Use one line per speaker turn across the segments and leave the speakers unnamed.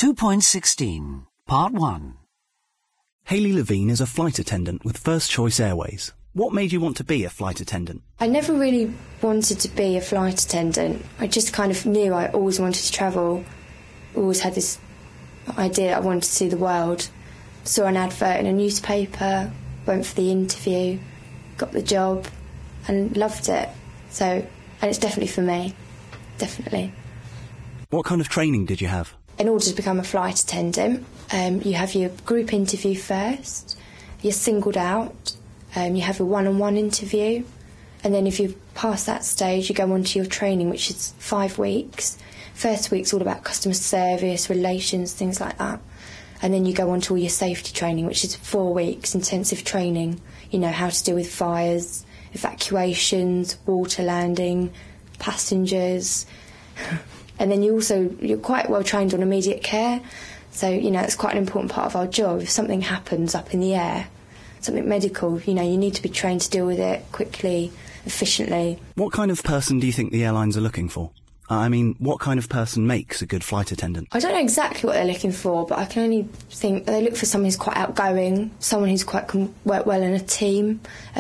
2.16, Part 1.
Hayley Levine is a flight attendant with First Choice Airways. What made you want to be a flight attendant?
I never really wanted to be a flight attendant. I just kind of knew I always wanted to travel. Always had this idea I wanted to see the world. Saw an advert in a newspaper, went for the interview, got the job and loved it. And it's definitely for me, definitely.
What kind of training did you have?
In order to become a flight attendant, you have your group interview first, you're singled out, you have a one-on-one interview, and then if you pass that stage, you go on to your training, which is 5 weeks. First week's all about customer service, relations, things like that. And then you go on to all your safety training, which is 4 weeks, intensive training. You know, how to deal with fires, evacuations, water landing, passengers. And then you're quite well trained on immediate care. So, you know, it's quite an important part of our job. If something happens up in the air, something medical, you know, you need to be trained to deal with it quickly, efficiently.
What kind of person do you think the airlines are looking for? I mean, what kind of person makes a good flight attendant?
I don't know exactly what they're looking for, but I can only think they look for someone who's quite outgoing, someone who's can work well in a team.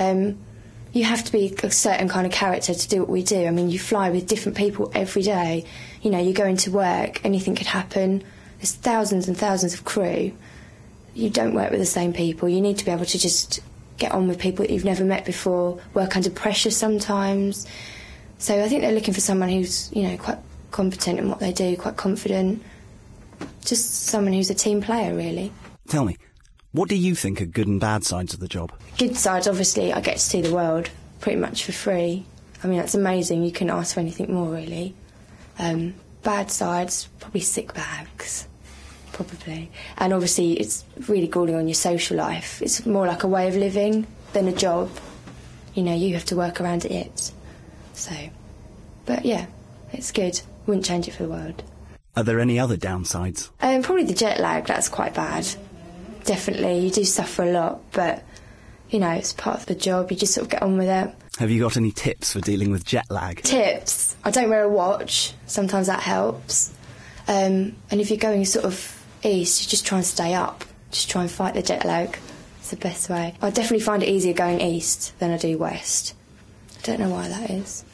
You have to be a certain kind of character to do what we do. I mean, you fly with different people every day. You know, you go into work, anything could happen. There's thousands and thousands of crew. You don't work with the same people. You need to be able to just get on with people that you've never met before, work under pressure sometimes. So I think they're looking for someone who's, you know, quite competent in what they do, quite confident. Just someone who's a team player, really.
Tell me, what do you think are good and bad sides of the job?
Good sides, obviously, I get to see the world pretty much for free. I mean, that's amazing. You couldn't ask for anything more, really. Bad sides, probably sick bags, probably. And obviously, it's really gruelling on your social life. It's more like a way of living than a job. You know, you have to work around it. So, but yeah, it's good. Wouldn't change it for the world.
Are there any other downsides?
Probably the jet lag, that's quite bad. Definitely, you do suffer a lot, but, you know, it's part of the job, you just sort of get on with it.
Have you got any tips for dealing with jet lag?
Tips? I don't wear a watch, sometimes that helps. And if you're going sort of east, you just try and stay up. Just try and fight the jet lag. It's the best way. I definitely find it easier going east than I do west. I don't know why that is.